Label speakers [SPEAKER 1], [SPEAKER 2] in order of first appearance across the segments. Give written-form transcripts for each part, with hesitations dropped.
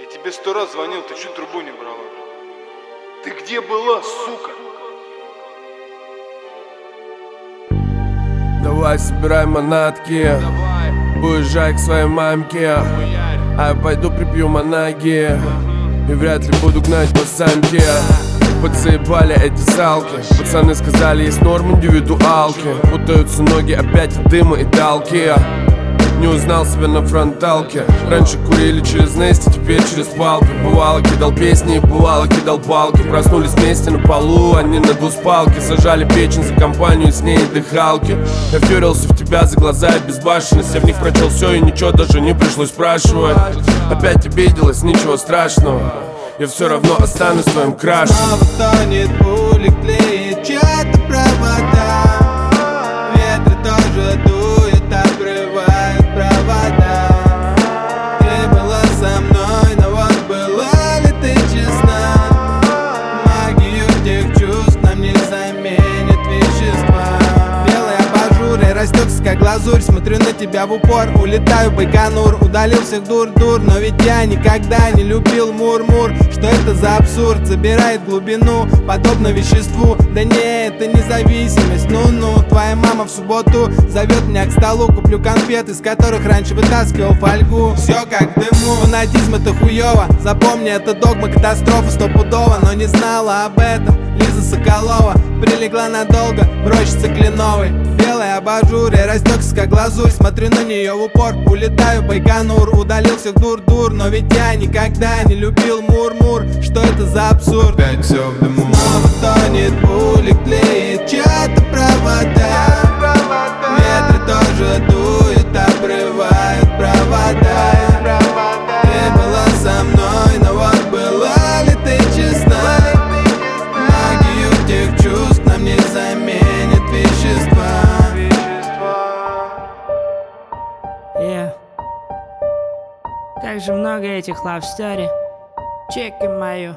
[SPEAKER 1] тебе 100 раз звонил, ты чё трубу не брала? Ты где была, сука?
[SPEAKER 2] Давай собирай манатки, уезжай к своей мамке, а я пойду припью манаги и вряд ли буду гнать по самке. Подзаебали эти салки, пацаны сказали, есть норм индивидуалки. Путаются ноги опять от дыма и талки. Не узнал себя на фронталке. Раньше курили через Нести, теперь через палки. Бывало кидал песни, бывало кидал палки. Проснулись вместе на полу, они на двуспалке. Сажали печень за компанию, с ней дыхалки. Я втюрился в тебя за глаза и безбашенность. Я в них прочел все и ничего даже не пришлось спрашивать. Опять обиделась, ничего страшного, я все равно останусь твоим крашем.
[SPEAKER 3] Снова тонет пули, клеит чья-то провода. Ветры тоже дуют, обрывают провода. Ты была со мной, но вот была ли ты честна? Магию тех чувств нам не заменит вещества. Белый абажур и растекся как глазурь. Смотрю на тебя в упор, улетаю в Байконур. Удалил всех дур-дур, но ведь я никогда не любил мур-мур. Что это за абсурд, забирает глубину, подобно веществу. Да не, это независимость, ну-ну. Твоя мама в субботу зовет меня к столу. Куплю конфет, из которых раньше вытаскивал фольгу. Все как в дыму, фанатизм это хуёво. Запомни, это догма, катастрофа стопудово. Но не знала об этом Лиза Соколова. Прилегла надолго в рощице кленовой. Белый абажур, я растекся как глазурь. Смотрю на нее в упор, улетаю в Байконур. Удалил всех дур-дур, но ведь я никогда не любил мур-мур. Что это за абсурд?
[SPEAKER 1] Опять все в дыму.
[SPEAKER 3] Снова тонет пули, клеит чья-то провода. Ветры тоже дуют, обрывают провода. Ты была со мной, но вот была ли ты честна? Магию тех чувств нам не заменит вещества.
[SPEAKER 4] Как же много этих love story. Чеки мою.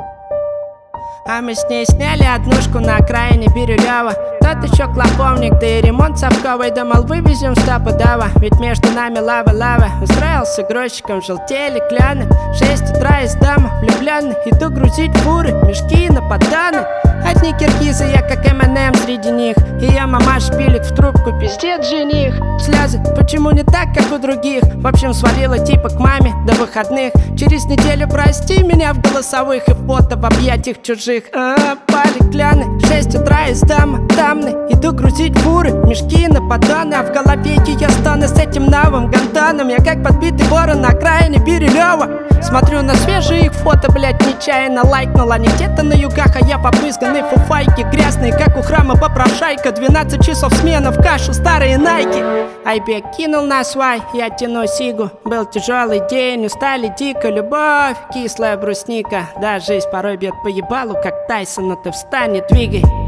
[SPEAKER 4] А мы с ней сняли однушку на окраине Бирюлева. Тот еще клоповник, да и ремонт совковый. Думал, вывезем стопудово, ведь между нами лава-лава. Устроился грузчиком, желтели кляны. 6 утра из дома, влюбленный. Иду грузить фуры, мешки на подданы. Одни киргизы, я как МНМ среди них. Ее мамаша пилит в трубку, пиздец жених. Слезы, почему не так, как у других? В общем, свалила типа к маме до выходных. Через неделю прости меня в голосовых и фото в объятиях чужих. Пали кляны, 6 утра из дома, дамны. Иду грузить фуры, мешки на поддоны. А в голове ее стоны с этим новым гандоном. Я как подбитый ворон на окраине Бирюлева. Смотрю на свежие их фото, блять, нечаянно лайкнул. Они где-то на югах, а я попрысканный фуфайки. Грязные, как у храма попрошайка. 12 часов смена в кашу, старые найки. Айбек кинул на свай, я тяну сигу. Был тяжелый день, устали дико. Любовь, кислая брусника. Да, жизнь порой бьет по ебалу, как Тайсон, но ты встань и двигай.